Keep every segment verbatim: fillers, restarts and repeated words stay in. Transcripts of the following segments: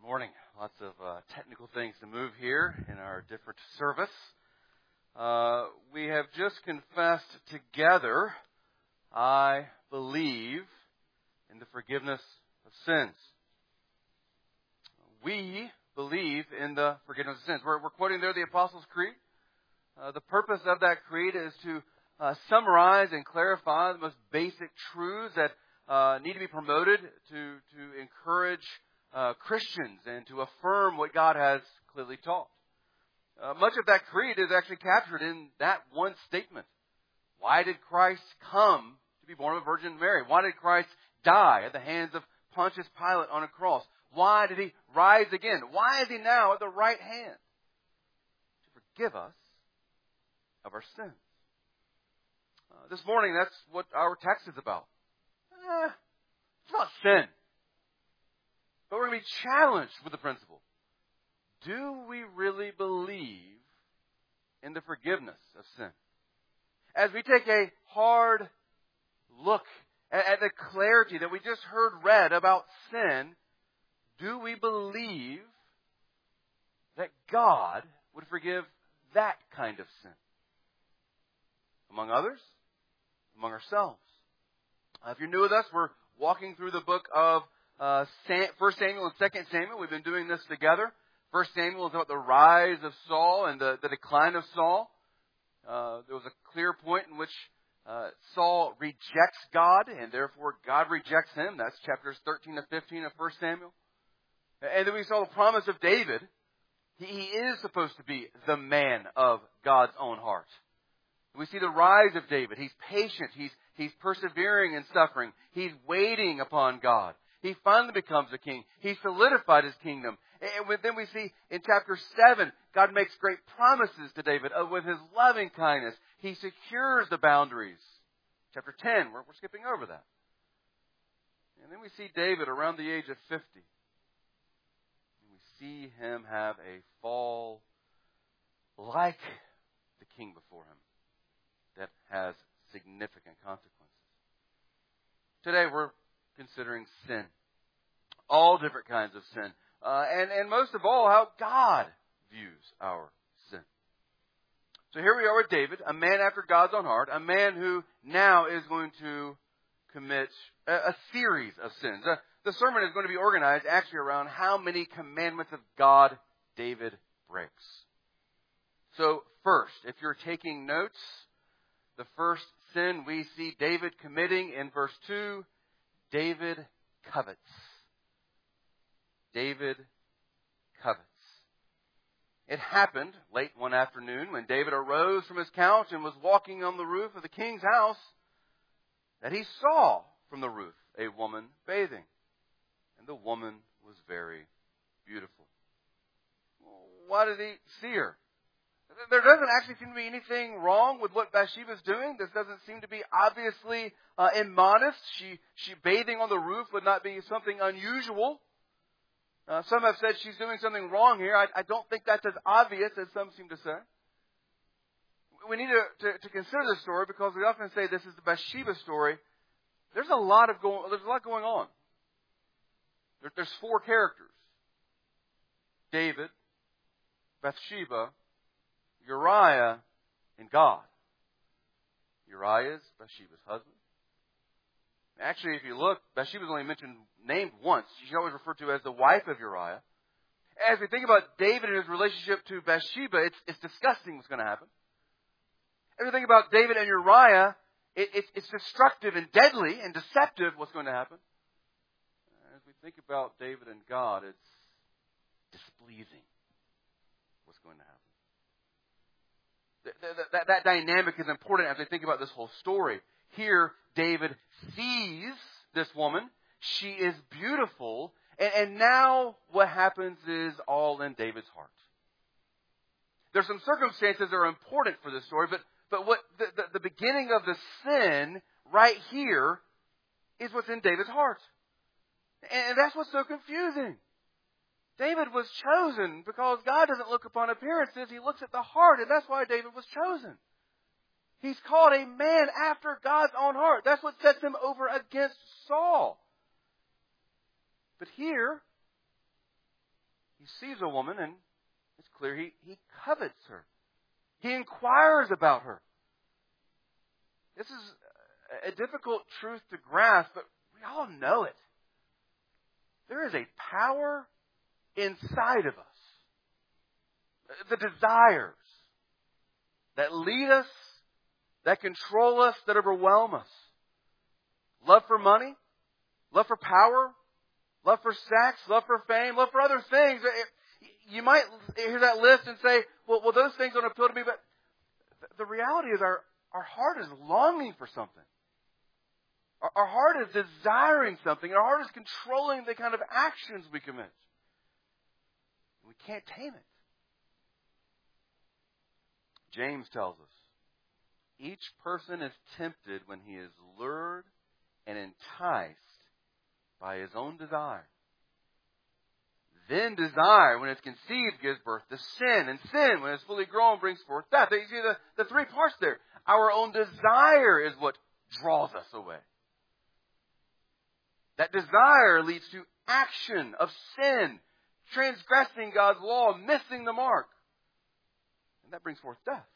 Morning. Lots of uh, technical things to move here in our different service. Uh, we have just confessed together, I believe in the forgiveness of sins. We believe in the forgiveness of sins. We're, we're quoting there the Apostles' Creed. Uh, the purpose of that creed is to uh, summarize and clarify the most basic truths that uh, need to be promoted to, to encourage Uh, Christians and to affirm what God has clearly taught. Uh, much of that creed is actually captured in that one statement. Why did Christ come to be born of a Virgin Mary? Why did Christ die at the hands of Pontius Pilate on a cross? Why did He rise again? Why is He now at the right hand? To forgive us of our sins. Uh, this morning, that's what our text is about. Eh, it's about sin. But we're going to be challenged with the principle. Do we really believe in the forgiveness of sin? As we take a hard look at the clarity that we just heard read about sin, do we believe that God would forgive that kind of sin? Among others, among ourselves. Uh, if you're new with us, we're walking through the book of Uh, First Samuel and Second Samuel. We've been doing this together. First Samuel is about the rise of Saul and the, the decline of Saul. Uh, there was a clear point in which uh, Saul rejects God, and therefore God rejects him. That's chapters thirteen to fifteen of First Samuel. And then we saw the promise of David. He, he is supposed to be the man of God's own heart. We see the rise of David. He's patient. He's, he's persevering in suffering. He's waiting upon God. He finally becomes a king. He solidified his kingdom. And then we see in chapter seven, God makes great promises to David with his loving kindness. He secures the boundaries. Chapter ten, we're, we're skipping over that. And then we see David around the age of fifty. And we see him have a fall like the king before him that has significant consequences. Today we're considering sin. All different kinds of sin. Uh, and, and most of all, how God views our sin. So here we are with David, a man after God's own heart, a man who now is going to commit a, a series of sins. Uh, the sermon is going to be organized actually around how many commandments of God David breaks. So first, if you're taking notes, the first sin we see David committing in verse two, David covets. David covets. It happened late one afternoon when David arose from his couch and was walking on the roof of the king's house that he saw from the roof a woman bathing. And the woman was very beautiful. Why did he see her? There doesn't actually seem to be anything wrong with what Bathsheba's doing. This doesn't seem to be obviously uh, immodest. She, she bathing on the roof would not be something unusual. Uh, some have said she's doing something wrong here. I, I don't think that's as obvious as some seem to say. We need to, to, to consider this story because we often say this is the Bathsheba story. There's a lot of going. There's a lot going on. There, there's four characters: David, Bathsheba, Uriah, and God. Uriah is Bathsheba's husband. Actually, if you look, Bathsheba's only mentioned, named once. She's always referred to as the wife of Uriah. As we think about David and his relationship to Bathsheba, it's, it's disgusting what's going to happen. As we think about David and Uriah, it, it, it's destructive and deadly and deceptive what's going to happen. As we think about David and God, it's displeasing what's going to happen. That, that, that dynamic is important as we think about this whole story. Here, David sees this woman. She is beautiful. And, and now what happens is all in David's heart. There's some circumstances that are important for this story, but, but what the, the, the beginning of the sin right here is what's in David's heart. And that's what's so confusing. David was chosen because God doesn't look upon appearances. He looks at the heart, and that's why David was chosen. He's called a man after God's own heart. That's what sets him over against Saul. But here, he sees a woman, and it's clear he, he covets her. He inquires about her. This is a difficult truth to grasp, but we all know it. There is a power inside of us. The desires that lead us, that control us, that overwhelm us. Love for money, love for power, love for sex, love for fame, love for other things. You might hear that list and say, well, well those things don't appeal to me, but the reality is our, our heart is longing for something. Our, our heart is desiring something. Our heart is controlling the kind of actions we commit. We can't tame it. James tells us, each person is tempted when he is lured and enticed by his own desire. Then desire, when it's conceived, gives birth to sin. And sin, when it's fully grown, brings forth death. You see the, the three parts there. Our own desire is what draws us away. That desire leads to action of sin, transgressing God's law, missing the mark. And that brings forth death.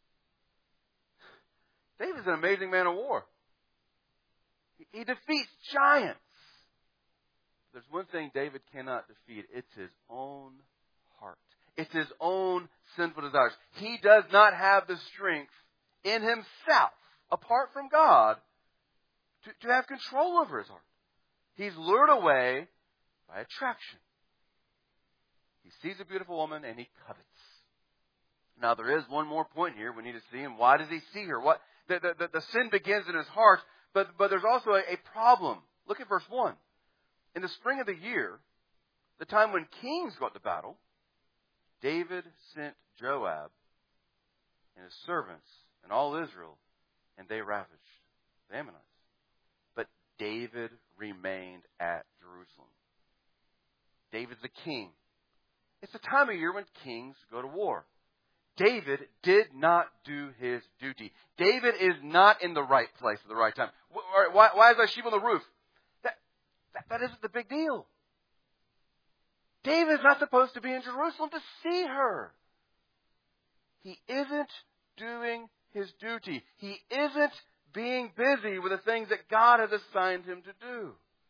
David's an amazing man of war. He, he defeats giants. There's one thing David cannot defeat. It's his own heart. It's his own sinful desires. He does not have the strength in himself, apart from God, to, to have control over his heart. He's lured away by attraction. He sees a beautiful woman and he covets. Now there is one more point here we need to see. And why does he see her? What the, the, the, the sin begins in his heart, but, but there's also a, a problem. Look at verse one. In the spring of the year, the time when kings go out to battle, David sent Joab and his servants and all Israel, and they ravaged the Ammonites. But David remained at Jerusalem. David's the king. It's the time of year when kings go to war. David did not do his duty. David is not in the right place at the right time. Why, why is that sheep on the roof? That, that, that isn't the big deal. David is not supposed to be in Jerusalem to see her. He isn't doing his duty. He isn't being busy with the things that God has assigned him to do.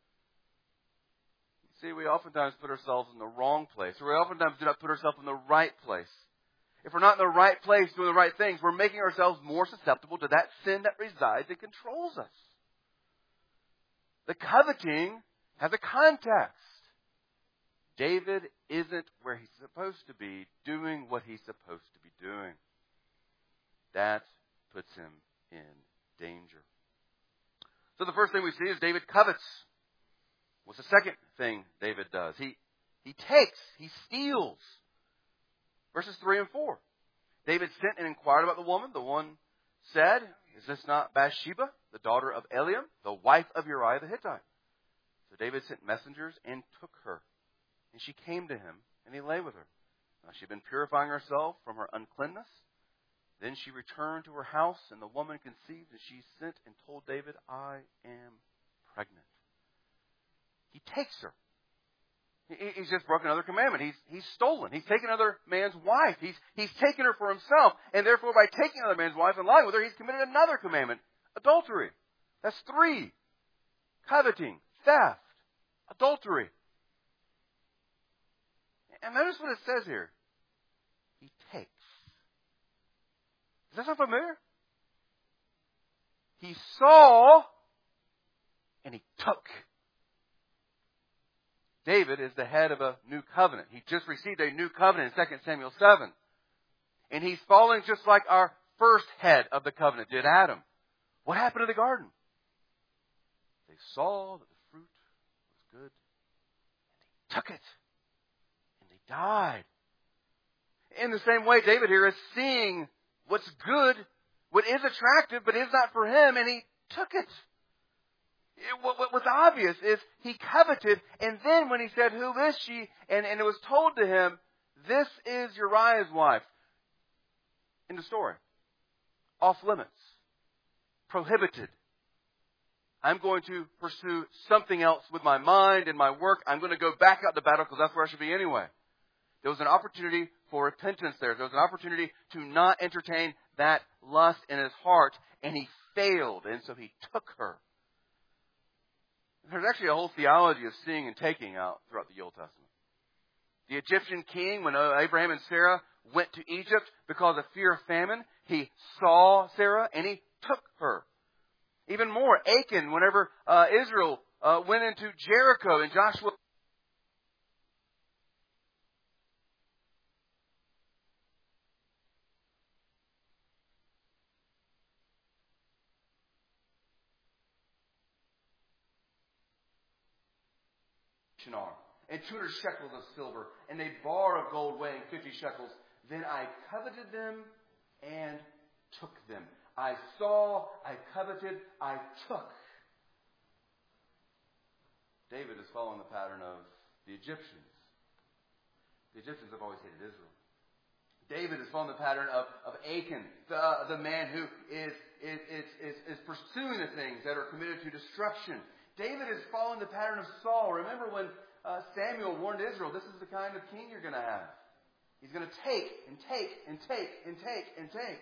You see, we oftentimes put ourselves in the wrong place, or we oftentimes do not put ourselves in the right place. If we're not in the right place doing the right things, we're making ourselves more susceptible to that sin that resides and controls us. The coveting has a context. David isn't where he's supposed to be, doing what he's supposed to be doing. That puts him in danger. So the first thing we see is David covets. What's the second thing David does? He, he takes, he steals. Verses three and four. David sent and inquired about the woman. The one said, is this not Bathsheba, the daughter of Eliam, the wife of Uriah the Hittite? So David sent messengers and took her. And she came to him, and he lay with her. Now she had been purifying herself from her uncleanness. Then she returned to her house, and the woman conceived, and she sent and told David, I am pregnant. He takes her. He's just broken another commandment. He's, he's stolen. He's taken another man's wife. He's, he's taken her for himself. And therefore, by taking another man's wife and lying with her, he's committed another commandment. Adultery. That's three. Coveting. Theft. Adultery. And notice what it says here. He takes. Does that sound familiar? He saw and he took. David is the head of a new covenant. He just received a new covenant in Second Samuel seven. And he's following just like our first head of the covenant did, Adam. What happened to the garden? They saw that the fruit was good. And they took it. And they died. In the same way, David here is seeing what's good, what is attractive, but is not for him, and he took it. What was obvious is he coveted, and then when he said, who is she? And, and it was told to him, this is Uriah's wife. In the story. Off limits. Prohibited. I'm going to pursue something else with my mind and my work. I'm going to go back out to battle because that's where I should be anyway. There was an opportunity for repentance there. There was an opportunity to not entertain that lust in his heart, and he failed, and so he took her. There's actually a whole theology of seeing and taking out throughout the Old Testament. The Egyptian king, when Abraham and Sarah went to Egypt because of fear of famine, he saw Sarah and he took her. Even more, Achan, whenever uh, Israel uh, went into Jericho and Joshua and two hundred shekels of silver, and a bar of gold weighing fifty shekels. Then I coveted them and took them. I saw, I coveted, I took. David is following the pattern of the Egyptians. The Egyptians have always hated Israel. David is following the pattern of, of Achan, the, uh, the man who is, is, is, is, is pursuing the things that are committed to destruction. David is following the pattern of Saul. Remember when uh, Samuel warned Israel, this is the kind of king you're going to have. He's going to take and take and take and take and take.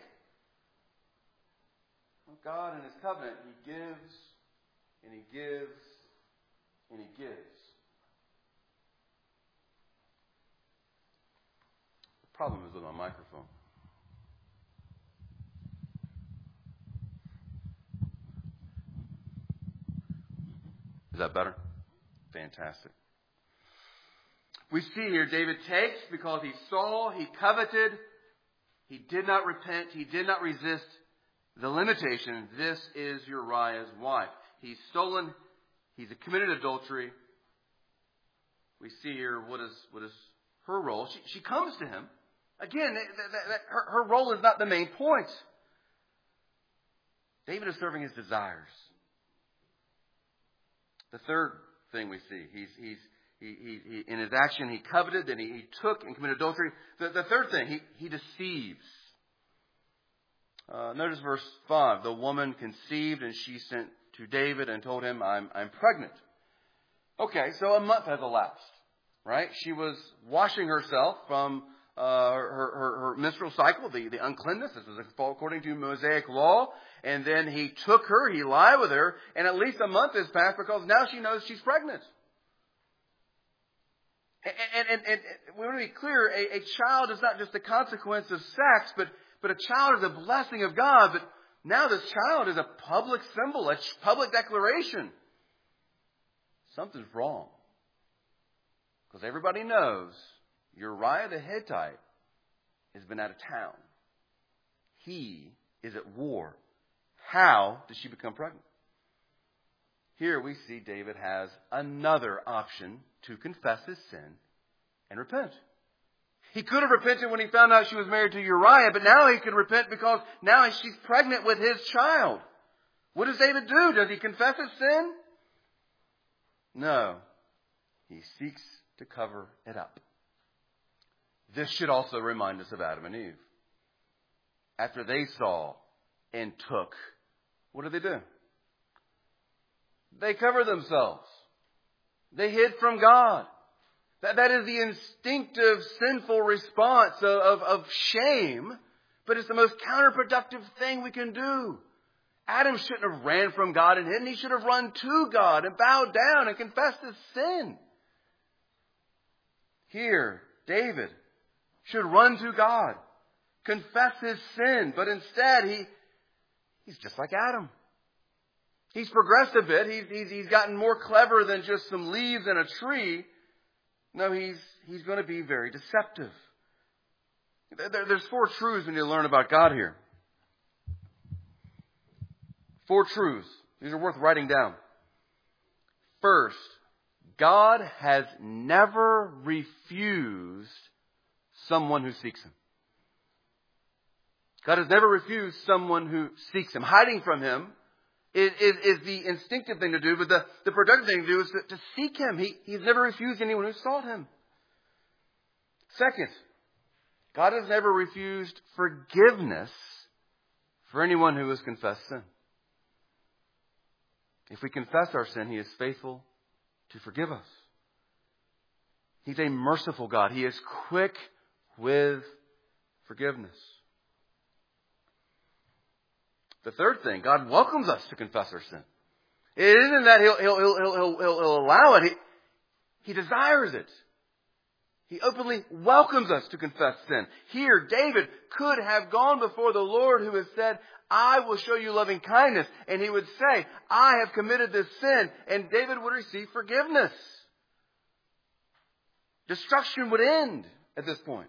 Well, God in His covenant, He gives and He gives and He gives. The problem is with my microphone. Is that better? Fantastic. We see here David takes because he saw, he coveted, he did not repent, he did not resist the limitation. This is Uriah's wife. He's stolen, he's committed adultery. We see here what is what is her role. She, she comes to him. Again, that, that, that, her, her role is not the main point. David is serving his desires. The third thing we see, he's, he's, he, he, he, in his action, he coveted, then he, he took and committed adultery. The, the third thing, he, he deceives. Uh, notice verse five. The woman conceived and she sent to David and told him, I'm, I'm pregnant. Okay, so a month has elapsed, right? She was washing herself from uh, her, her, her menstrual cycle, the, the uncleanness. This is according to Mosaic law. And then he took her, he lied with her, and at least a month has passed because now she knows she's pregnant. And, and, and, and we want to be clear, a, a child is not just a consequence of sex, but, but a child is a blessing of God. But now this child is a public symbol, a public declaration. Something's wrong. Because everybody knows Uriah the Hittite has been out of town. He is at war. How did she become pregnant? Here we see David has another option to confess his sin and repent. He could have repented when he found out she was married to Uriah, but now he could repent because now she's pregnant with his child. What does David do? Does he confess his sin? No. He seeks to cover it up. This should also remind us of Adam and Eve. After they saw and took, what did they do? They covered themselves. They hid from God. That, that is the instinctive, sinful response of, of, of shame, but it's the most counterproductive thing we can do. Adam shouldn't have ran from God and hidden. He should have run to God and bowed down and confessed his sin. Here, David should run to God, confess his sin, but instead he He's just like Adam. He's progressed a bit. He's, he's, he's gotten more clever than just some leaves in a tree. No, he's, he's going to be very deceptive. There, there's four truths when you learn about God here. Four truths. These are worth writing down. First, God has never refused someone who seeks Him. God has never refused someone who seeks Him. Hiding from Him is, is, is the instinctive thing to do, but the, the productive thing to do is to, to seek Him. He, he's never refused anyone who sought Him. Second, God has never refused forgiveness for anyone who has confessed sin. If we confess our sin, He is faithful to forgive us. He's a merciful God. He is quick with forgiveness. The third thing, God welcomes us to confess our sin. It isn't that He'll, he'll, he'll, he'll, he'll, he'll allow it. He, he desires it. He openly welcomes us to confess sin. Here, David could have gone before the Lord who has said, I will show you loving kindness. And he would say, I have committed this sin. And David would receive forgiveness. Destruction would end at this point.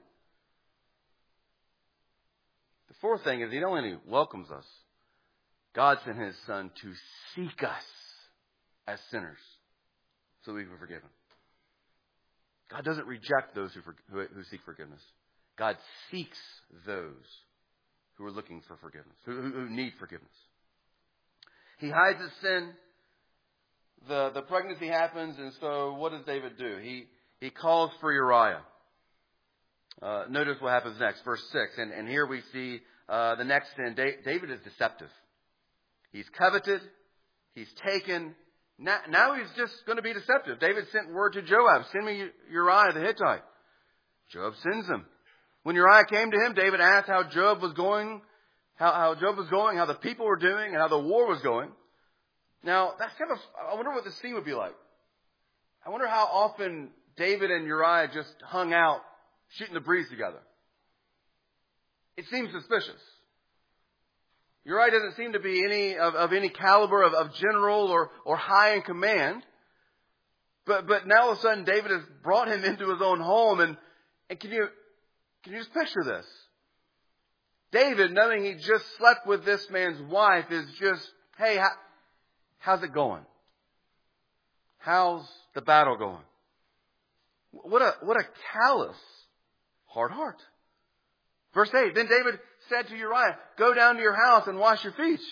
The fourth thing is He not only welcomes us, God sent His Son to seek us as sinners so we can be forgiven. God doesn't reject those who, who, who seek forgiveness. God seeks those who are looking for forgiveness, who, who, who need forgiveness. He hides His sin. The, the pregnancy happens, and so what does David do? He, he calls for Uriah. Uh, notice what happens next, verse six. And, and here we see uh, the next sin. Da- David is deceptive. He's coveted. He's taken. Now, now he's just going to be deceptive. David sent word to Joab, send me Uriah the Hittite. Joab sends him. When Uriah came to him, David asked how Joab was going, how, how Joab was going, how the people were doing, and how the war was going. Now, that's kind of, I wonder what the scene would be like. I wonder how often David and Uriah just hung out, shooting the breeze together. It seems suspicious. Uriah doesn't seem to be any of, of any caliber of, of general or, or high in command. But but now all of a sudden David has brought him into his own home. And, and can you can you just picture this? David, knowing he just slept with this man's wife, is just, hey, how, how's it going? How's the battle going? What a what a callous, hard heart. Verse eight, then David said to Uriah, go down to your house and wash your feet.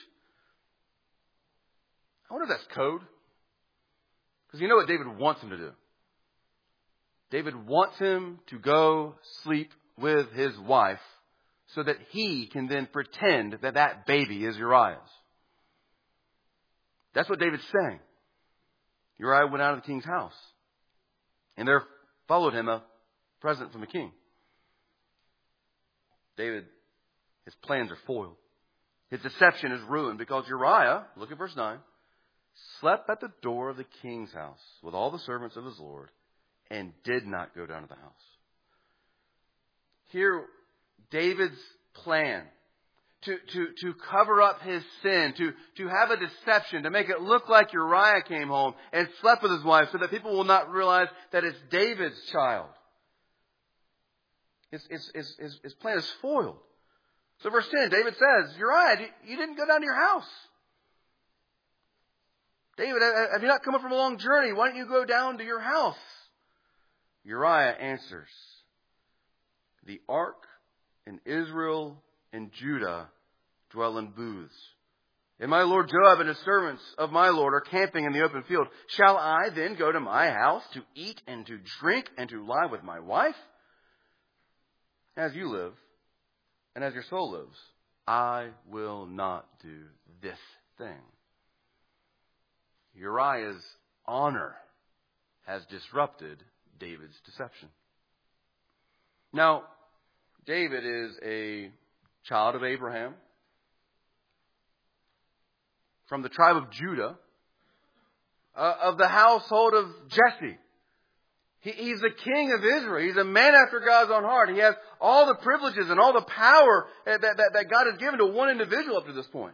I wonder if that's code. Because you know what David wants him to do. David wants him to go sleep with his wife so that he can then pretend that that baby is Uriah's. That's what David's saying. Uriah went out of the king's house. And there followed him a present from the king. David, his plans are foiled. His deception is ruined because Uriah, look at verse nine, slept at the door of the king's house with all the servants of his Lord and did not go down to the house. Here, David's plan to, to, to cover up his sin, to, to have a deception, to make it look like Uriah came home and slept with his wife so that people will not realize that it's David's child. His, his, his, his, his plan is foiled. So verse ten, David says, Uriah, you didn't go down to your house. David, have you not come up from a long journey? Why don't you go down to your house? Uriah answers, the ark and Israel and Judah dwell in booths. And my lord Joab and his servants of my lord are camping in the open field. Shall I then go to my house to eat and to drink and to lie with my wife? As you live, and as your soul lives, I will not do this thing. Uriah's honor has disrupted David's deception. Now, David is a child of Abraham, from the tribe of Judah, uh, of the household of Jesse. He, he's the king of Israel. He's a man after God's own heart. He has all the privileges and all the power that, that, that God has given to one individual up to this point.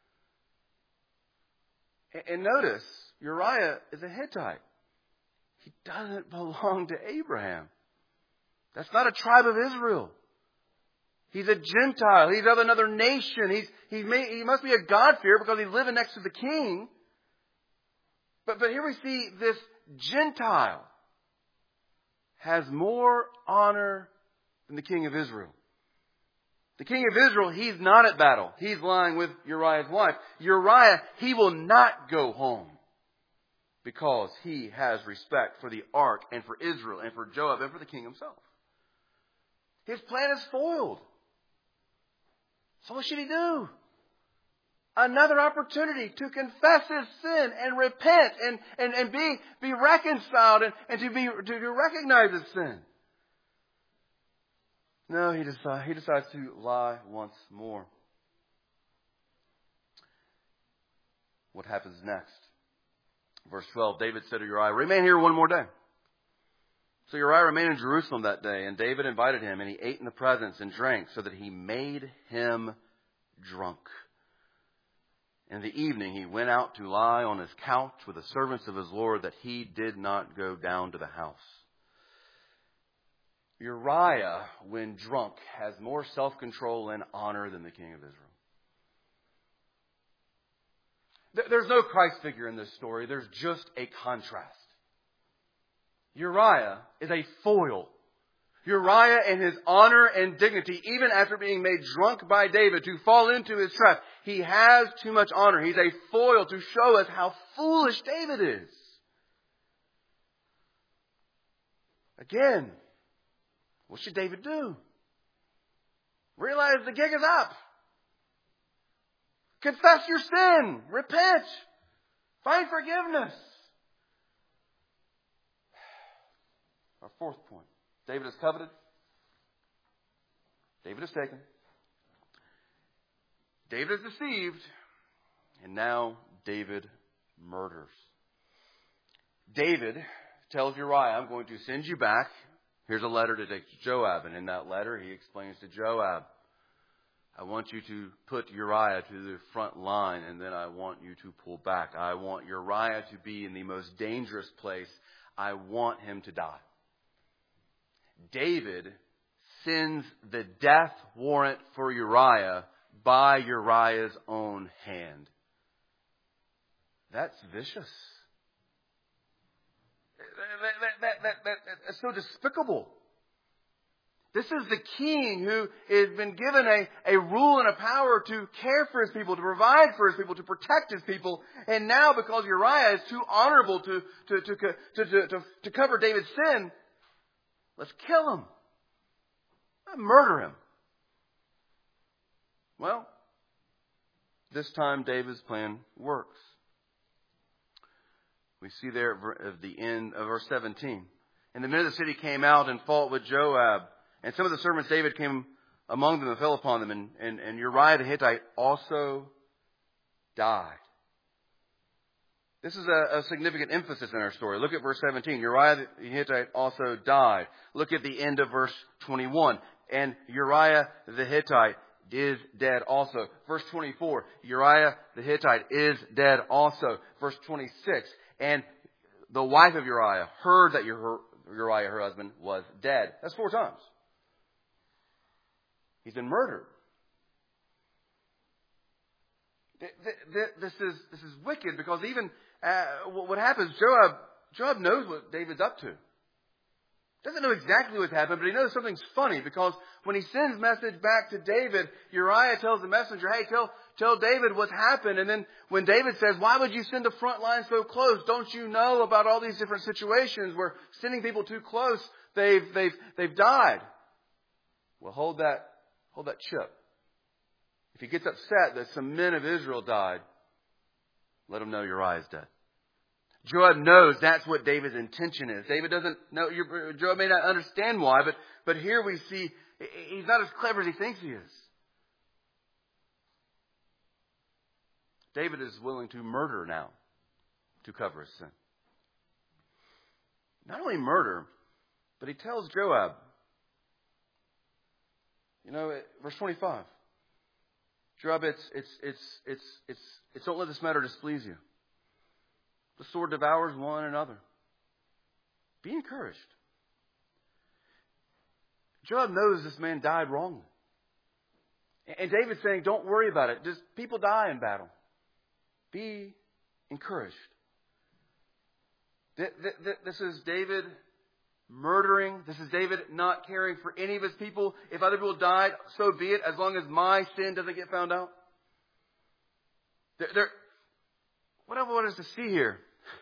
And, and notice, Uriah is a Hittite. He doesn't belong to Abraham. That's not a tribe of Israel. He's a Gentile. He's of another nation. He's, he, may, he must be a God-fearer because he's living next to the king. But, but here we see this Gentile has more honor than the king of Israel. The king of Israel, he's not at battle. He's lying with Uriah's wife. Uriah, he will not go home because he has respect for the ark and for Israel and for Joab and for the king himself. His plan is foiled. So what should he do? another opportunity to confess his sin and repent and, and, and be, be reconciled and, and to be to, to recognize his sin. No, he decides, he decides to lie once more. What happens next? Verse twelve, David said to Uriah, remain here one more day. So Uriah remained in Jerusalem that day, and David invited him, and he ate in the presence and drank, so that he made him drunk. In the evening he went out to lie on his couch with the servants of his Lord, that he did not go down to the house. Uriah, when drunk, has more self-control and honor than the king of Israel. There's no Christ figure in this story. There's just a contrast. Uriah is a foil. Uriah and his honor and dignity, even after being made drunk by David to fall into his trap, he has too much honor. He's a foil to show us how foolish David is. Again, what should David do? Realize the gig is up. Confess your sin. Repent. Find forgiveness. Our fourth point. David is coveted. David is taken. David is deceived. And now David murders. David tells Uriah, I'm going to send you back. Here's a letter to take to Joab. And in that letter, he explains to Joab, I want you to put Uriah to the front line, and then I want you to pull back. I want Uriah to be in the most dangerous place. I want him to die. David sends the death warrant for Uriah by Uriah's own hand. That's vicious. That, that, that, that, that's so despicable. This is the king who has been given a, a rule and a power to care for his people, to provide for his people, to protect his people. And now, because Uriah is too honorable to, to, to, to, to, to, to cover David's sin, let's kill him. Murder him. Well, this time David's plan works. We see there at the end of verse seventeen. And the men of the city came out and fought with Joab. And some of the servants of David came among them and fell upon them. And, and, and Uriah the Hittite also died. This is a, a significant emphasis in our story. Look at verse seventeen. Uriah the Hittite also died. Look at the end of verse twenty-one. And Uriah the Hittite is dead also. Verse twenty-four. Uriah the Hittite is dead also. Verse twenty-six. And the wife of Uriah heard that Uriah, her husband, was dead. That's four times. He's been murdered. This is, this is wicked, because even uh, what happens, Joab, Joab knows what David's up to. Doesn't know exactly what's happened, but he knows something's funny, because when he sends message back to David, Uriah tells the messenger, hey, tell, tell David what's happened. And then when David says, why would you send the front line so close? Don't you know about all these different situations where sending people too close, they've, they've, they've died? Well, hold that, hold that chip. If he gets upset that some men of Israel died, let him know Uriah is dead. Joab knows that's what David's intention is. David doesn't know. Joab may not understand why, but, but here we see he's not as clever as he thinks he is. David is willing to murder now to cover his sin. Not only murder, but he tells Joab, you know, verse twenty-five. Joab, it's, it's, it's, it's, it's, it's, don't let this matter displease you. The sword devours one another. Be encouraged. Joab knows this man died wrongly. And David's saying, don't worry about it. Just people die in battle. Be encouraged. This is David murdering. This is David not caring for any of his people. If other people died, so be it, as long as my sin doesn't get found out. There, there, what I want us to see here,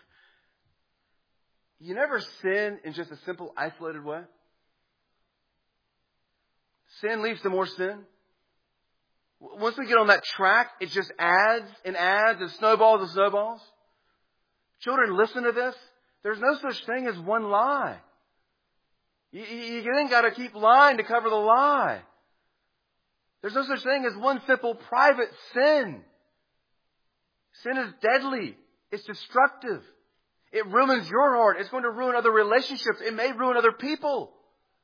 you never sin in just a simple, isolated way. Sin leads to more sin. Once we get on that track, it just adds and adds and snowballs and snowballs. Children, listen to this. There's no such thing as one lie. You, you then got to keep lying to cover the lie. There's no such thing as one simple private sin. Sin is deadly. It's destructive. It ruins your heart. It's going to ruin other relationships. It may ruin other people.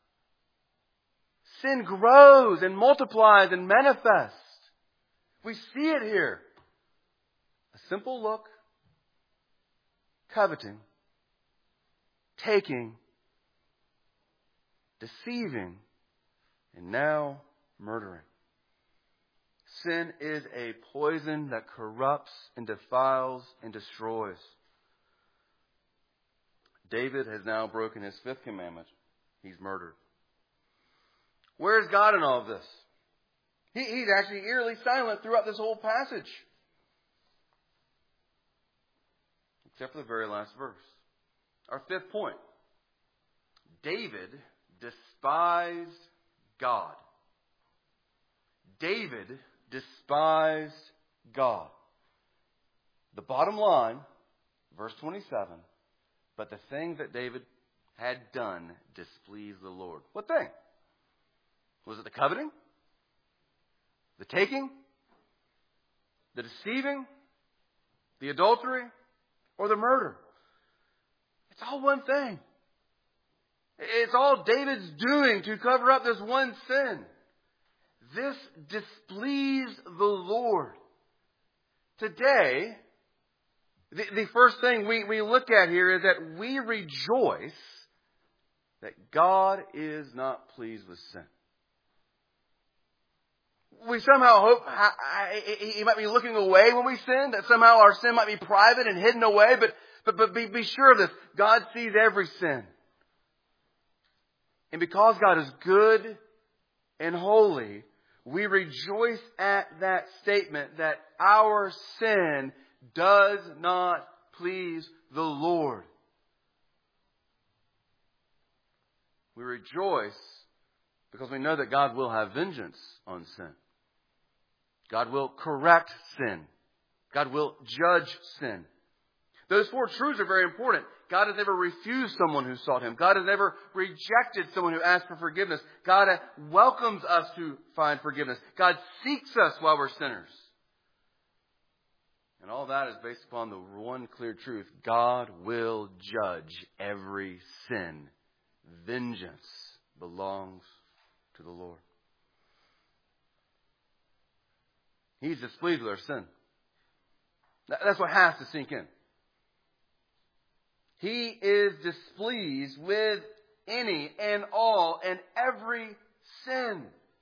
Sin grows and multiplies and manifests. We see it here. A simple look, coveting, taking, deceiving, and now murdering. Sin is a poison that corrupts and defiles and destroys. David has now broken his fifth commandment. He's murdered. Where is God in all of this? He, he's actually eerily silent throughout this whole passage. Except for the very last verse. Our fifth point. David despised God. David despised God. The bottom line, verse twenty-seven, but the thing that David had done displeased the Lord. What thing? Was it the coveting? The taking? The deceiving? The adultery? Or the murder? It's all one thing. It's all David's doing to cover up this one sin. This displeased the Lord. Today, the, the first thing we, we look at here is that we rejoice that God is not pleased with sin. We somehow hope He might be looking away when we sin, that somehow our sin might be private and hidden away, but, but, but be, be sure of this. God sees every sin. And because God is good and holy, we rejoice at that statement that our sin does not please the Lord. We rejoice because we know that God will have vengeance on sin. God will correct sin. God will judge sin. Those four truths are very important. God has never refused someone who sought Him. God has never rejected someone who asked for forgiveness. God welcomes us to find forgiveness. God seeks us while we're sinners. And all that is based upon the one clear truth. God will judge every sin. Vengeance belongs to the Lord. He's displeased with our sin. That's what has to sink in. He is displeased with any and all and every sin.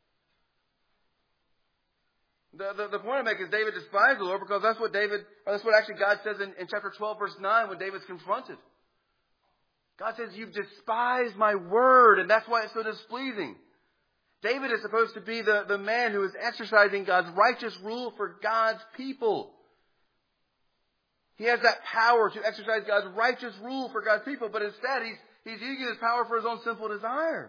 The, the, the point I make is David despised the Lord because that's what David, or that's what actually God says in, in chapter twelve, verse nine, when David's confronted. God says, you've despised my word, and that's why it's so displeasing. David is supposed to be the, the man who is exercising God's righteous rule for God's people. He has that power to exercise God's righteous rule for God's people, but instead he's, he's using his power for his own sinful desires.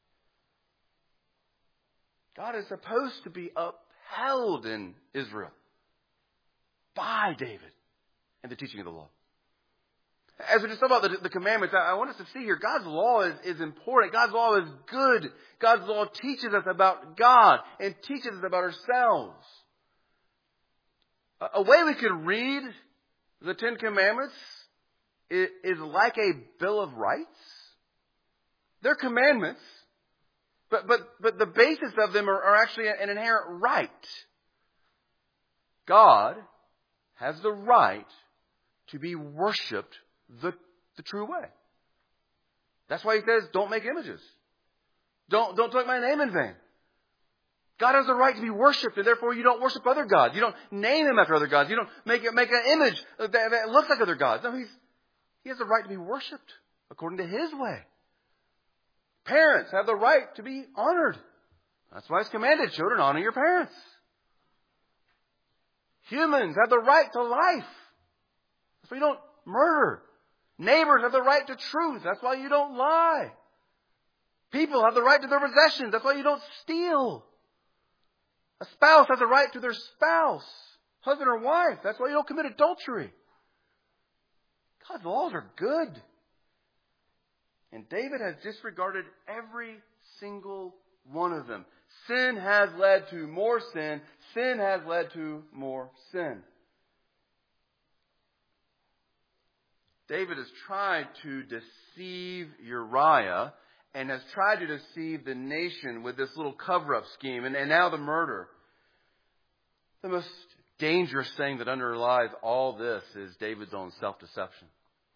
God is supposed to be upheld in Israel by David and the teaching of the law. As we just talk about the, the commandments, I, I want us to see here, God's law is, is important. God's law is good. God's law teaches us about God and teaches us about ourselves. A, a way we could read the Ten Commandments is, is like a Bill of Rights. They're commandments, but, but, but the basis of them are, are actually an inherent right. God has the right to be worshipped the, the true way. That's why He says, don't make images. Don't, don't take my name in vain. God has the right to be worshipped, and therefore you don't worship other gods. You don't name Him after other gods. You don't make, make an image that, that looks like other gods. No, he's, He has the right to be worshipped according to His way. Parents have the right to be honored. That's why it's commanded, children, honor your parents. Humans have the right to life. That's why you don't murder. Neighbors have the right to truth. That's why you don't lie. People have the right to their possessions. That's why you don't steal. A spouse has a right to their spouse, husband or wife. That's why you don't commit adultery. God's laws are good. And David has disregarded every single one of them. Sin has led to more sin. Sin has led to more sin. David has tried to deceive Uriah and has tried to deceive the nation with this little cover-up scheme and, and now the murder. The most dangerous thing that underlies all this is David's own self-deception.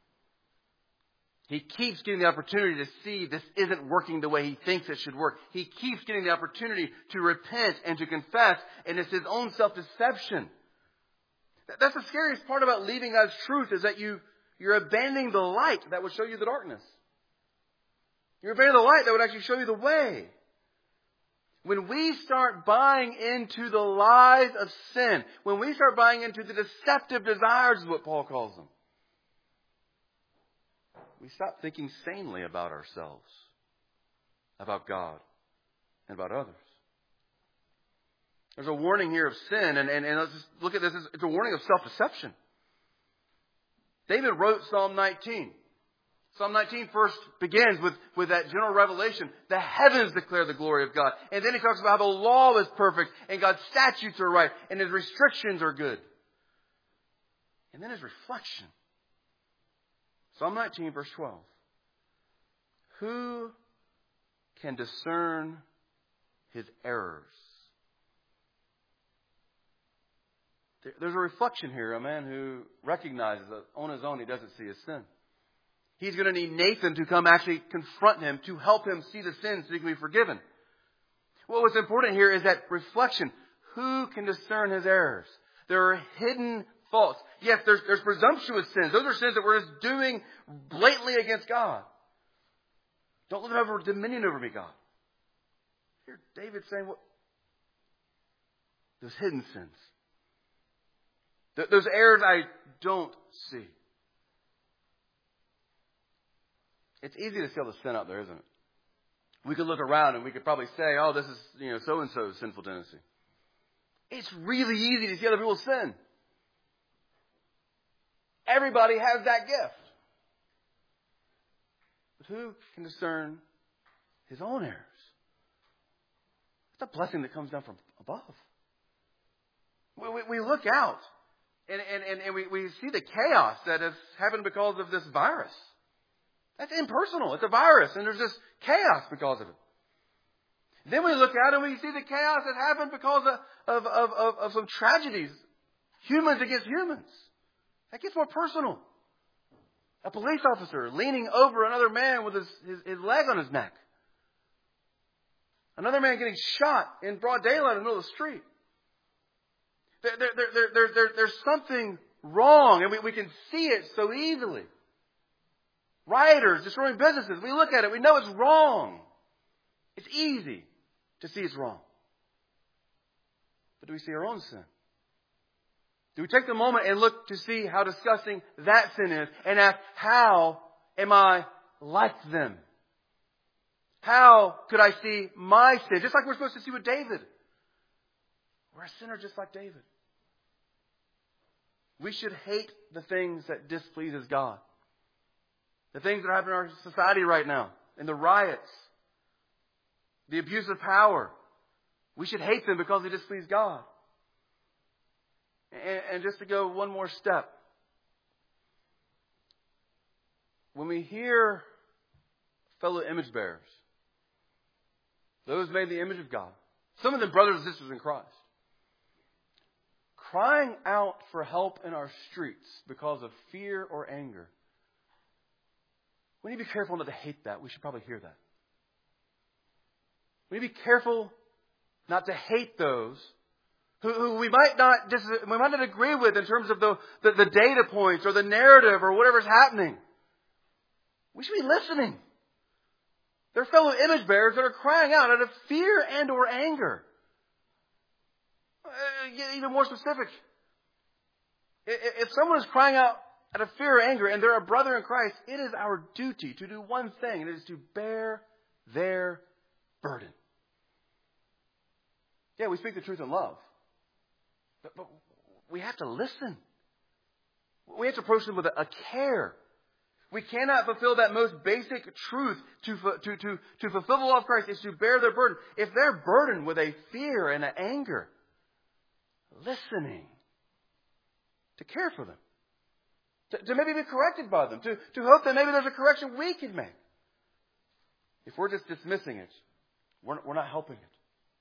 He keeps getting the opportunity to see this isn't working the way he thinks it should work. He keeps getting the opportunity to repent and to confess, and it's his own self-deception. That's the scariest part about leaving God's truth, is that you, you're abandoning the light that would show you the darkness. You're abandoning the light that would actually show you the way. When we start buying into the lies of sin, when we start buying into the deceptive desires, is what Paul calls them, we stop thinking sanely about ourselves, about God, and about others. There's a warning here of sin, and, and, and let's just look at this. It's a warning of self-deception. David wrote Psalm nineteen. Psalm nineteen first begins with, with that general revelation. The heavens declare the glory of God. And then he talks about how the law is perfect, and God's statutes are right, and His restrictions are good. And then His reflection. Psalm nineteen, verse twelve. Who can discern his errors? There's a reflection here, a man who recognizes that on his own he doesn't see his sin. He's going to need Nathan to come actually confront him, to help him see the sin so he can be forgiven. Well, what's important here is that reflection. Who can discern his errors? There are hidden faults. Yes, there's, there's presumptuous sins. Those are sins that we're just doing blatantly against God. Don't let them have dominion over me, God. Here, David's saying, what? Those hidden sins. Th- those errors I don't see. It's easy to see all the sin out there, isn't it? We could look around and we could probably say, oh, this is, you know, so-and-so's sinful tendency. It's really easy to see other people's sin. Everybody has that gift. But who can discern his own errors? It's a blessing that comes down from above. We, we, we look out and, and, and, and we, we see the chaos that has happened because of this virus. That's impersonal. It's a virus, and there's just chaos because of it. Then we look out and we see the chaos that happened because of, of, of, of, of some tragedies. Humans against humans. That gets more personal. A police officer leaning over another man with his, his, his leg on his neck. Another man getting shot in broad daylight in the middle of the street. There, there, there, there, there, there's something wrong, and we, we can see it so easily. Rioters destroying businesses. We look at it. We know it's wrong. It's easy to see it's wrong. But do we see our own sin? Do we take the moment and look to see how disgusting that sin is and ask, how am I like them? How could I see my sin? Just like we're supposed to see with David. We're a sinner just like David. We should hate the things that displeases God. The things that are happening in our society right now. And the riots. The abuse of power. We should hate them because they displease God. And, and just to go one more step. When we hear fellow image bearers, those made in the image of God, some of them brothers and sisters in Christ, crying out for help in our streets because of fear or anger, we need to be careful not to hate that. We should probably hear that. We need to be careful not to hate those who, who we might not dis- we might not agree with in terms of the, the, the data points or the narrative or whatever's happening. We should be listening. They're fellow image bearers that are crying out out of fear and or anger. Uh, get even more specific. If someone is crying out out of fear or anger and they're a brother in Christ, it is our duty to do one thing, and it is to bear their burden. Yeah, we speak the truth in love. But, but we have to listen. We have to approach them with a, a care. We cannot fulfill that most basic truth. To, to, to, to fulfill the law of Christ is to bear their burden. If they're burdened with a fear and an anger, listening to care for them. To, to maybe be corrected by them. To, to hope that maybe there's a correction we can make. If we're just dismissing it, we're, we're not helping it.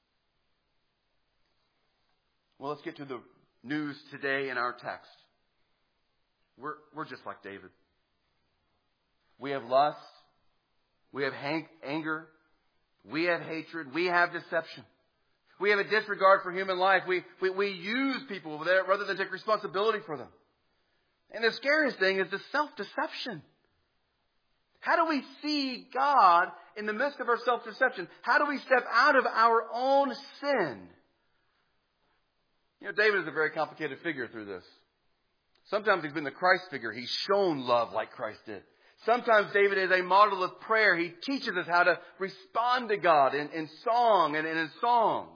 Well, let's get to the news today in our text. We're, we're just like David. We have lust. We have hang- anger. We have hatred. We have deception. We have a disregard for human life. We, we, we use people rather than take responsibility for them. And the scariest thing is the self-deception. How do we see God in the midst of our self-deception? How do we step out of our own sin? You know, David is a very complicated figure through this. Sometimes he's been the Christ figure. He's shown love like Christ did. Sometimes David is a model of prayer. He teaches us how to respond to God in, in song and, and in songs.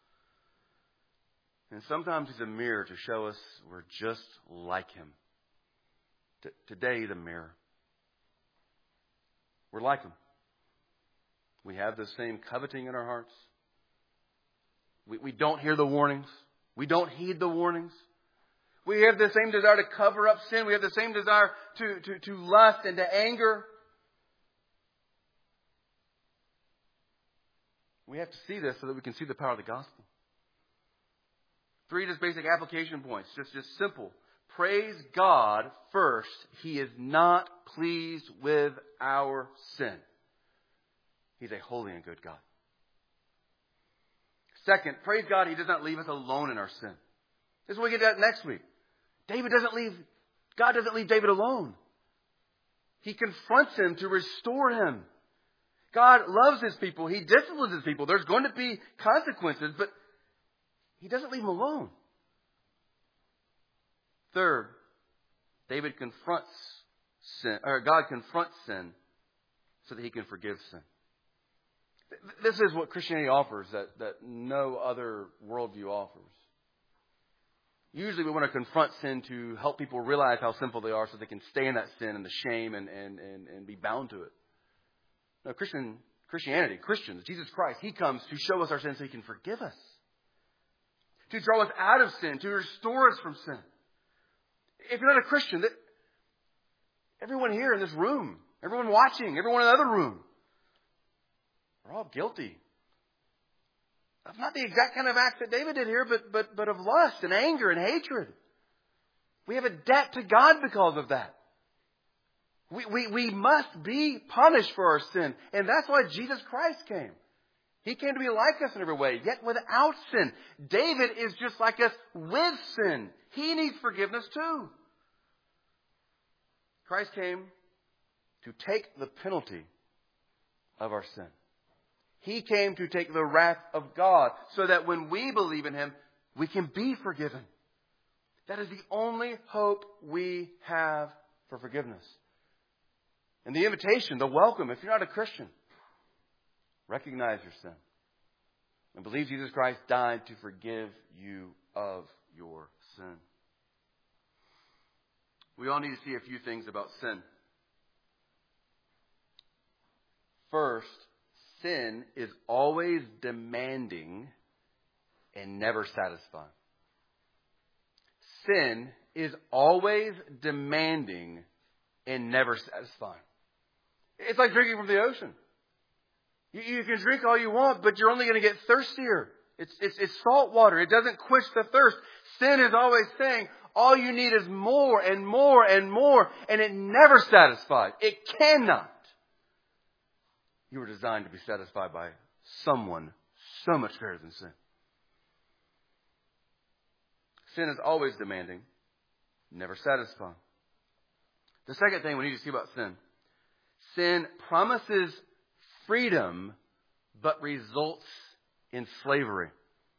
And sometimes he's a mirror to show us we're just like him. T- today, the mirror. We're like him. We have the same coveting in our hearts. We, we don't hear the warnings. We don't heed the warnings. We have the same desire to cover up sin. We have the same desire to, to, to lust and to anger. We have to see this so that we can see the power of the gospel. Three just basic application points. Just, just simple. Praise God first. He is not pleased with our sin. He's a holy and good God. Second, praise God, He does not leave us alone in our sin. This is what we get to that next week. David doesn't leave, God doesn't leave David alone. He confronts him to restore him. God loves His people. He disciplines His people. There's going to be consequences, but He doesn't leave them alone. Third, David confronts sin, or God confronts sin so that He can forgive sin. This is what Christianity offers that, that no other worldview offers. Usually we want to confront sin to help people realize how sinful they are so they can stay in that sin and the shame and, and, and, and be bound to it. No, Christian, Christianity, Christians, Jesus Christ, He comes to show us our sin so He can forgive us. To draw us out of sin, to restore us from sin. If you're not a Christian, that everyone here in this room, everyone watching, everyone in the other room, we're all guilty of not the exact kind of acts that David did here, but, but, but of lust and anger and hatred. We have a debt to God because of that. We, we, we must be punished for our sin. And that's why Jesus Christ came. He came to be like us in every way, yet without sin. David is just like us with sin. He needs forgiveness too. Christ came to take the penalty of our sin. He came to take the wrath of God so that when we believe in Him, we can be forgiven. That is the only hope we have for forgiveness. And the invitation, the welcome, if you're not a Christian, recognize your sin and believe Jesus Christ died to forgive you of your sin. We all need to see a few things about sin. First, sin is always demanding and never satisfying. Sin is always demanding and never satisfying. It's like drinking from the ocean. You, you can drink all you want, but you're only going to get thirstier. It's, it's, it's salt water. It doesn't quench the thirst. Sin is always saying, all you need is more and more and more, and it never satisfies. It cannot. You were designed to be satisfied by someone so much greater than sin. Sin is always demanding, never satisfying. The second thing we need to see about sin. Sin promises freedom, but results in slavery.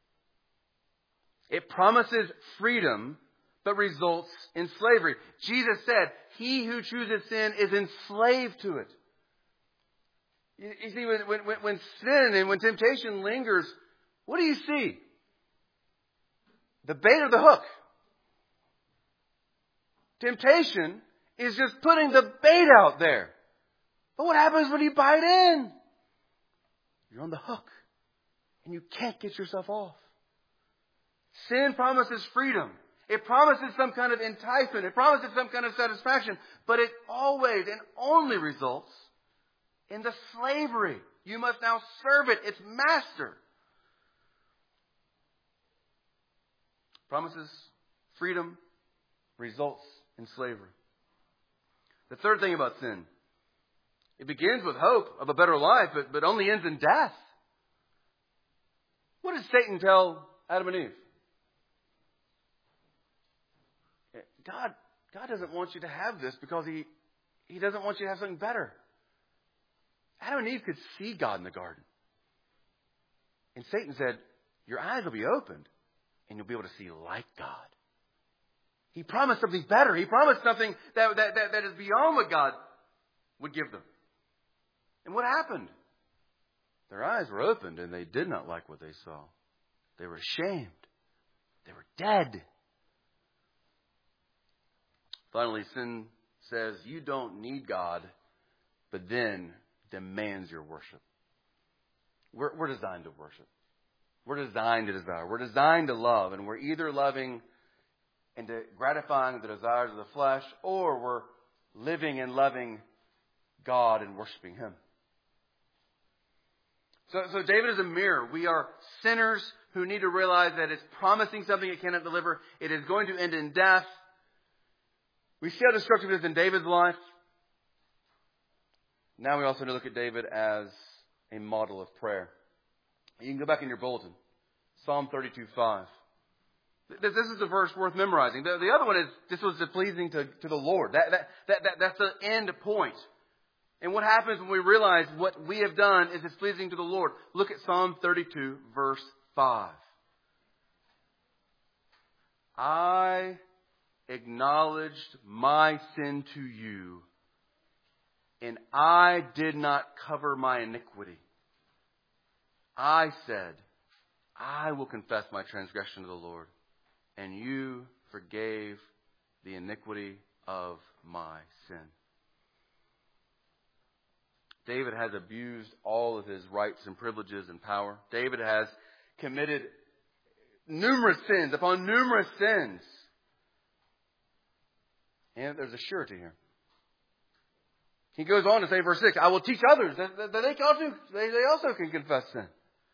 It promises freedom, but results in slavery. Jesus said, he who chooses sin is enslaved to it. You, you see, when, when, when sin and when temptation lingers, what do you see? the bait or the hook. Temptation is just putting the bait out there. But what happens when you bite in? You're on the hook. And you can't get yourself off. Sin promises freedom. It promises some kind of enticement. It promises some kind of satisfaction. But it always and only results in the slavery. You must now serve it, its master. Promises freedom, results in slavery. The third thing about sin, it begins with hope of a better life, but, but only ends in death. What did Satan tell Adam and Eve? God, God doesn't want you to have this because he, he doesn't want you to have something better. Adam and Eve could see God in the garden. And Satan said, your eyes will be opened and you'll be able to see like God. He promised something better. He promised something that, that, that, that is beyond what God would give them. And what happened? Their eyes were opened and they did not like what they saw. They were ashamed. They were dead. Finally, sin says you don't need God, but then demands your worship. We're, we're designed to worship. We're designed to desire. We're designed to love. And we're either loving and gratifying the desires of the flesh, or we're living and loving God and worshiping Him. So, so David is a mirror. We are sinners who need to realize that it's promising something it cannot deliver. It is going to end in death. We see how destructive it is in David's life. Now we also need to look at David as a model of prayer. You can go back in your bulletin. Psalm thirty-two five. This is a verse worth memorizing. The, the other one is, this was pleasing to, to the Lord. That, that, that, that, that's the end point. And what happens when we realize what we have done is displeasing to the Lord? Look at Psalm thirty-two, verse five. I acknowledged my sin to you, and I did not cover my iniquity. I said, I will confess my transgression to the Lord, and you forgave the iniquity of my sin. David has abused all of his rights and privileges and power. David has committed numerous sins upon numerous sins. And there's a surety here. He goes on to say, verse six, I will teach others that, that, that they, also, they, they also can confess sin.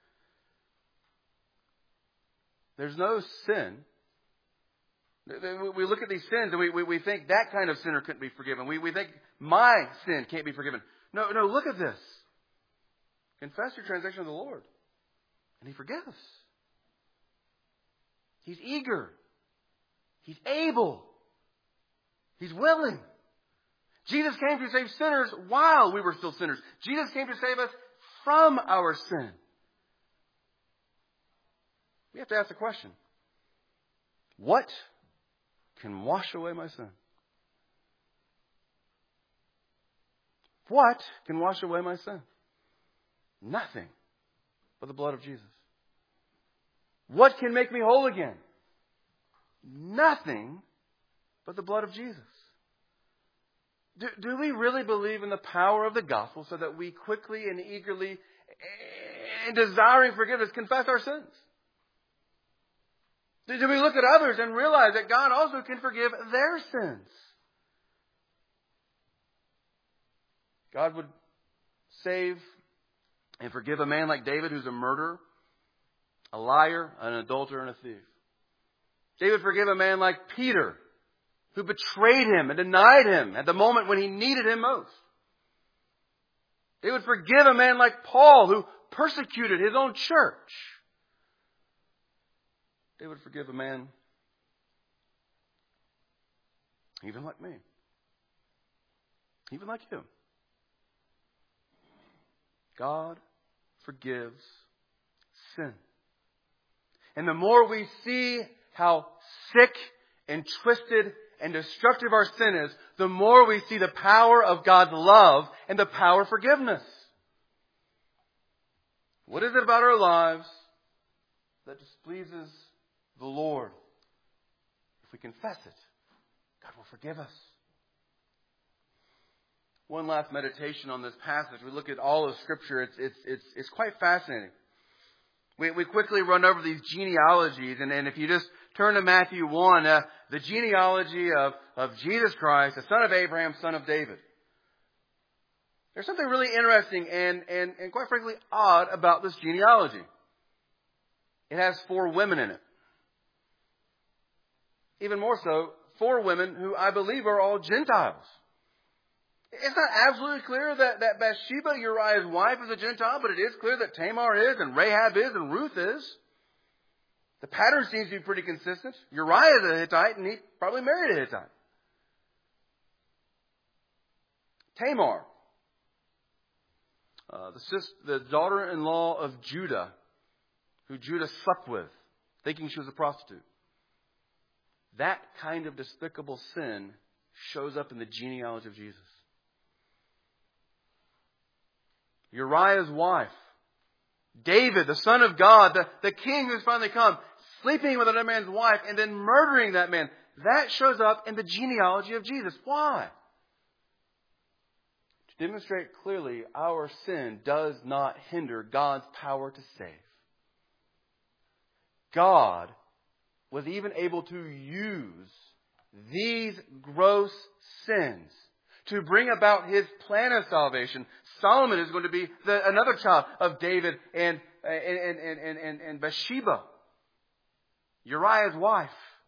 There's no sin. We look at these sins and we, we, we think that kind of sinner couldn't be forgiven. We, we think my sin can't be forgiven. No, no, look at this. Confess your transaction to the Lord, and He forgives. He's eager. He's able. He's willing. Jesus came to save sinners while we were still sinners. Jesus came to save us from our sin. We have to ask the question, what can wash away my sin? What can wash away my sin? Nothing but the blood of Jesus. What can make me whole again? Nothing but the blood of Jesus. Do, do we really believe in the power of the gospel so that we quickly and eagerly and desiring forgiveness confess our sins? Do, do we look at others and realize that God also can forgive their sins? God would save and forgive a man like David who's a murderer, a liar, an adulterer, and a thief. David forgave a man like Peter who betrayed Him and denied Him at the moment when he needed Him most. They would forgive a man like Paul who persecuted his own church. They would forgive a man even like me. Even like you. God forgives sin. And the more we see how sick and twisted and destructive our sin is, the more we see the power of God's love and the power of forgiveness. What is it about our lives that displeases the Lord? we confess it, God will forgive us. One last meditation on this passage. We look at all of Scripture. It's it's it's it's quite fascinating. We we quickly run over these genealogies, and, and if you just turn to Matthew one, uh, the genealogy of, of Jesus Christ, the son of Abraham, son of David. There's something really interesting and, and, and quite frankly odd about this genealogy. It has four women in it. Even more so, four women who I believe are all Gentiles. It's not absolutely clear that, that Bathsheba, Uriah's wife, is a Gentile, but it is clear that Tamar is, and Rahab is, and Ruth is. The pattern seems to be pretty consistent. Uriah is a Hittite, and he probably married a Hittite. Tamar, uh, the, sister, the daughter-in-law of Judah, who Judah slept with, thinking she was a prostitute. That kind of despicable sin shows up in the genealogy of Jesus. Uriah's wife, David, the son of God, the, the king who's finally come, sleeping with another man's wife and then murdering that man. That shows up in the genealogy of Jesus. Why? To demonstrate clearly our sin does not hinder God's power to save. God was even able to use these gross sins to bring about His plan of salvation. Solomon is going to be the, another child of David and, and, and, and, and, and Bathsheba, Uriah's wife.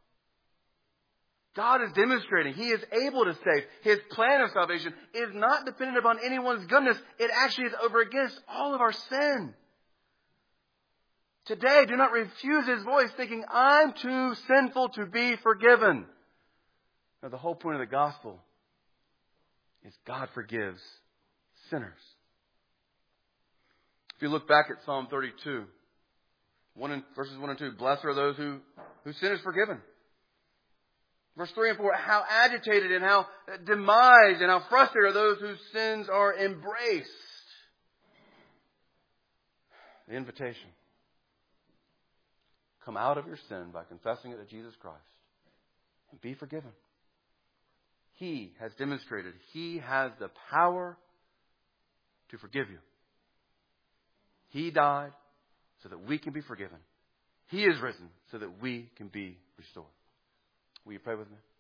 God is demonstrating He is able to save. His plan of salvation is not dependent upon anyone's goodness. It actually is over against all of our sin. Today, do not refuse His voice thinking, I'm too sinful to be forgiven. Now, the whole point of the gospel is God forgives sinners. If you look back at Psalm thirty-two, one and, verses one and two, blessed are those who, whose sin is forgiven. Verse three and four, how agitated and how demised and how frustrated are those whose sins are embraced. The invitation. Come out of your sin by confessing it to Jesus Christ and be forgiven. He has demonstrated He has the power to forgive you. He died so that we can be forgiven. He is risen so that we can be restored. Will you pray with me?